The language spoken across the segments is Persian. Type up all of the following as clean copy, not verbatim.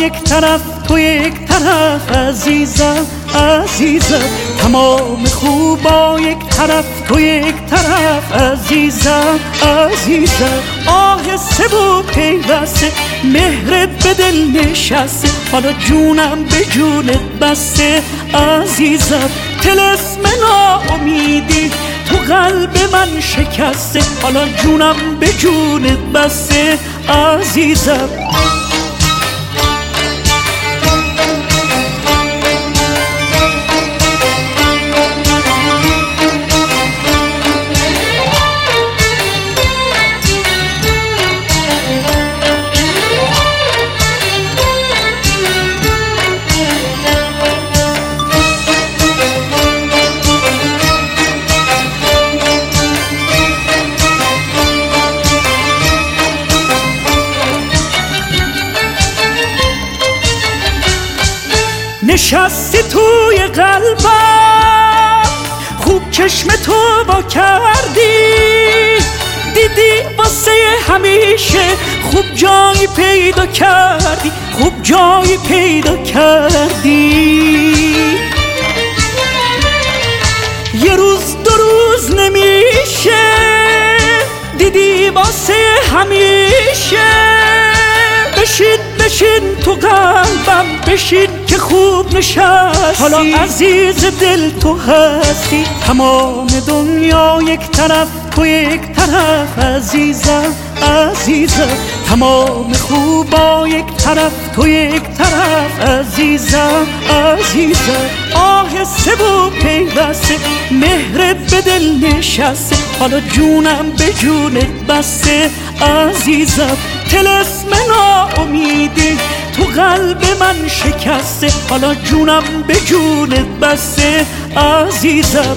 یک طرف تو یک طرف عزیزم عزیزم، تمام خوبا یک طرف تو یک طرف عزیزم عزیزم. آهسته و پیوسته مهرت به دل نشسته، حالا جونم به جونت بسته عزیزم. طلسم ناامیدی تو قلب من شکسته، حالا جونم به جونت بسته عزیزم. نشستی توی قلبم، خوب چشم تو با کردی، دیدی واسه همیشه خوب جایی پیدا کردی، خوب جایی پیدا کردی. یه روز دو روز نمیشه، دیدی واسه همیشه. بشین بشین تو قلبم بشین که خوب نشستی، حالا عزیز دل تو هستی. تمام دنیا یک طرف تو یک طرف عزیزم عزیزم، تمام خوبا یک طرف تو یک طرف عزیزم عزیزم. آهسته و پیوسته مهرت به دل نشسته، حالا جونم به جونت بسته عزیزم. طلسم ناامیدی تو قلب من شکسته، حالا جونم به جونت بسته عزیزم.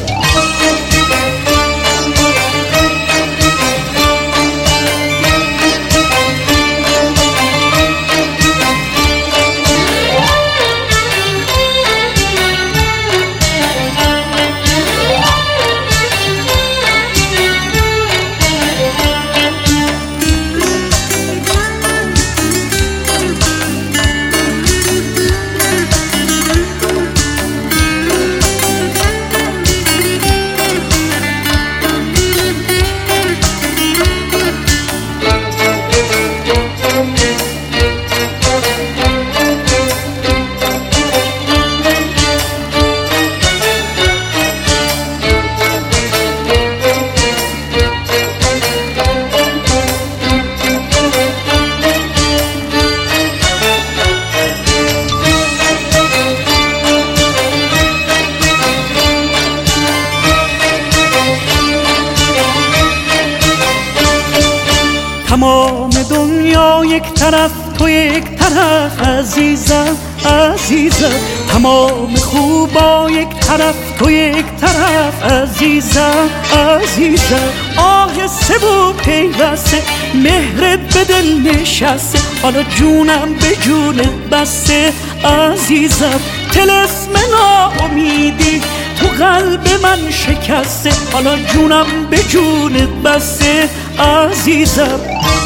تمام دنیا یک طرف تو یک طرف عزیزم عزیزم، تمام خوبا یک طرف تو یک طرف عزیزم عزیزم. آهسته و پیوسته مهرت به دل نشسته، حالا جونم به جونت بسته عزیزم. طلسم ناامیدی تو قلب من شکسته، حالا جونم به جونت بسته عزیزم.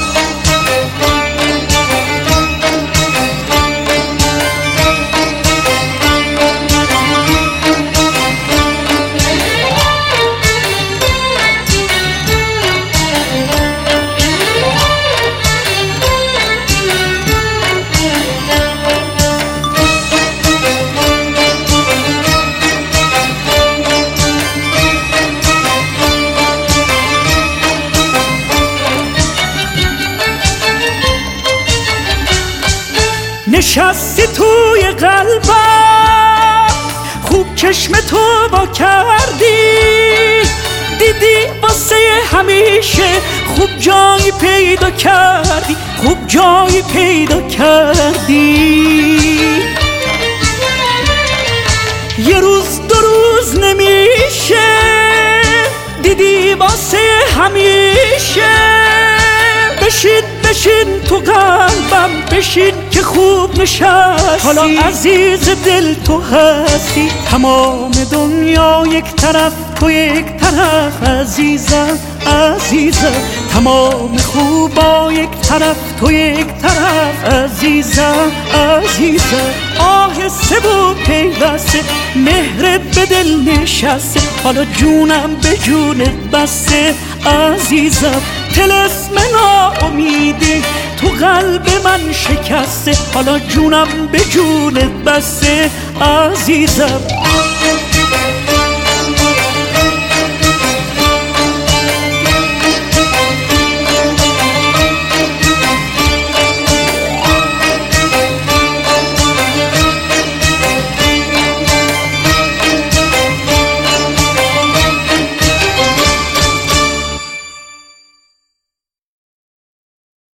نشستی توی قلبم، خوب چشم تو با کردی، دیدی واسه همیشه خوب جایی پیدا کردی، خوب جایی پیدا کردی. یه روز دو روز نمیشه، دیدی واسه همیشه. بشین بشین تو قلبم بشین که خوب نشستی، حالا عزیز دل تو هستی. تمام دنیا یک طرف تو یک طرف عزیزم عزیزم، تمام خوبا یک طرف تو یک طرف، عزیزم عزیزم آهسته و پیوسته، مهر به دل نشسته، حالا جونم به جونت بسته، عزیزم طلسم ناامیدی تو قلب من شکسته، حالا جونم به جونت بسته، عزیزم.